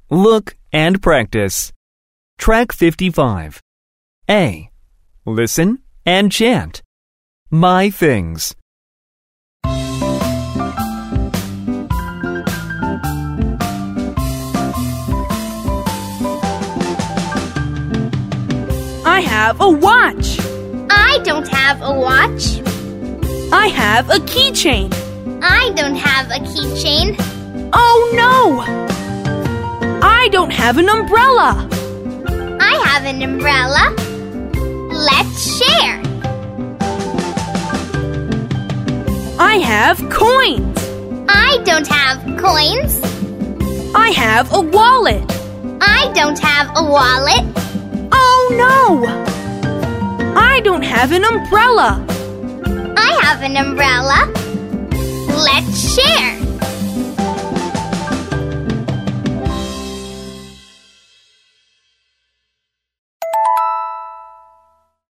Look and practice. Track 55. A. Listen and chant. My things. I have a watch. I don't have a watch. I have a keychain. I don't have a keychain. Oh no! I don't have an umbrella. I have an umbrella. Let's share. I have coins. I don't have coins. I have a wallet. I don't have a wallet. Oh no! I don't have an umbrella. I have an umbrella. Let's share.